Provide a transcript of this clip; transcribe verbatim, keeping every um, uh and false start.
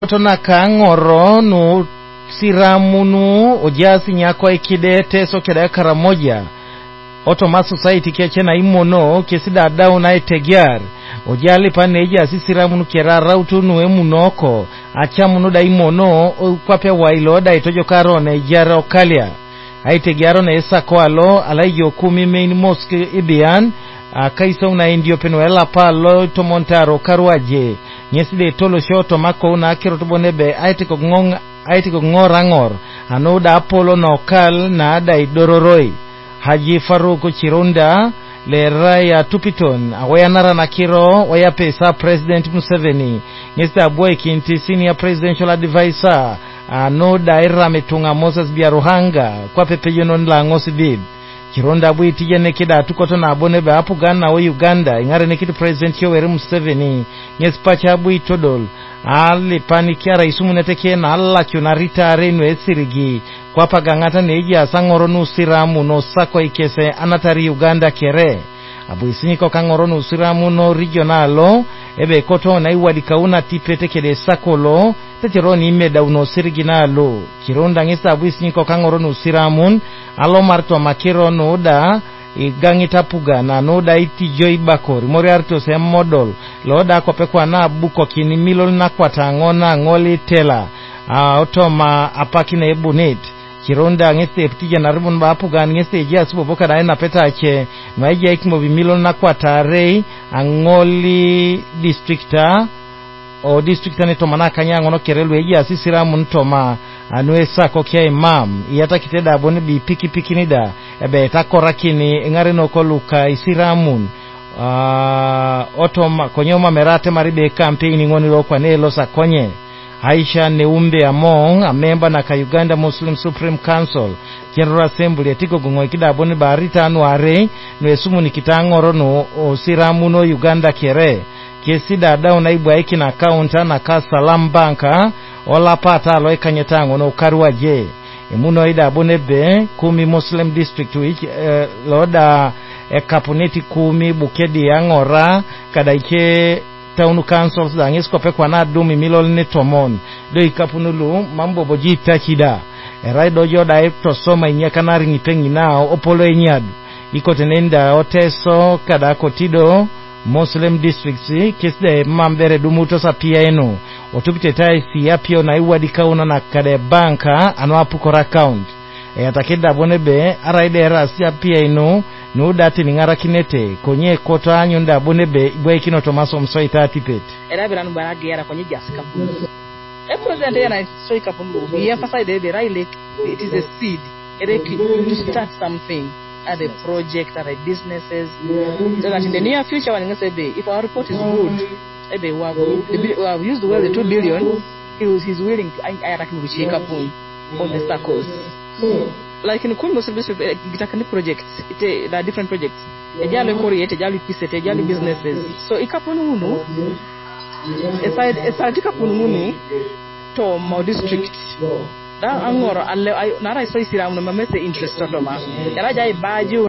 Tona kangoro no siramunu ojasi nyako ikidete so keda kara moja Otoma society kiachena imono kesida dau na etegiar ojali paneja sisiramunu kerara utunu emunoko achamunu da imono kwape wailoda itojo karo na ijara okalia aitegiaro na esa koalo alaiyo kumi main mosque ibian kaisa una indio penuela palo tomontaro karuaje nyeside tolo shoto mako una akiro tubonebe aitiko ngonga aitiko ngora ngor anoda apolo na okal na ada idororoi Haji Faruku Chirunda le raya Tupiton awayanara na kiro waya pesa President Museveni nyesida boy kinti senior presidential advisor anoda ira metunga Moses Biaruhanga kwa pepeyo nonla ngosi bib Chironda bui tije nekida tukoto na abonebe hapu gana wa Uganda ingare nekitu President Yoweri Museveni nyesipacha bui todol ali panikiara isumu neteke na alla kyo na rita arenu esirigi kwa pagangata neji asangoro nusiramu no sako ikese anatari Uganda kere abu isinyiko kangoro nusiramu no regionalo ebe koto na iwadi kauna tipete kede sakolo tetironi imeda uno sirigi nalo Chironda ngisa abu isinyiko kangoro nusiramun alo marto makiro no da igangita puga na noda iti joy bakori mori arto se model loda ko pekwa na buko kini milol na kwatangona ngoli tela uh, otoma apaki na ebunit Chironda ngeste ptija na ribun ba puga ngeste jia subo boka na ena peta ache maija ikimo bimilol na kwatare angoli districta o districta ne toma na kanya ngono kerelu eji asisira muntoma anwe sako kia imam iyata kiteda abone bi piki piki nida ebe takora kini ngare no koluka isiramun uh, otoma konyoma merate maribe campaign ngoni lo kwa nelo sakonye Aisha Neumbe Among a member na ka Uganda Muslim Supreme Council General Assembly etiko gungo ikida abone barita anu are no esumu nikitangoro no osiramu no Uganda kere kesida dau na ibu aiki na account na ka Salam Banka wala pata alo ikanyetango no karuaje emuno ida abonebe kumi Muslim District which uh, loda e kapuneti kumi bukedi yangora kada ike Town councils da ngesko pekwa na dumi milol ne tomon do ikapunulu mambo bojita chida eraido joda epto soma inyaka na ringi pengi nao opolo enyadu iko tenenda oteso kada kotido Muslim districts kisde mambere dumuto sa pia eno otupite taisi ya pio na iwadi kauna na kade banka anwapu kora account e atakeda bonebe araide erasi ya pia eno no dati ningara kinete konye kota nyunda bonebe igwe kino Tomaso msoita tipet era biranu barage yara konye jasika e president yana soika pumbu we emphasize the right lake it is a seed to start something at a project at a businesses so that in the near future when say if our report is good maybe we have, we have used well the two billion he was he's willing to I reckon we shake up on all the circles like in Kumbo service gitakani projects it there are different projects ejalo create ejalo pise ejalo businesses so ikaponu muno aside aside ikaponu muno to mo district da angoro alle na ra so isira muno mamese interest to ma yara jai baju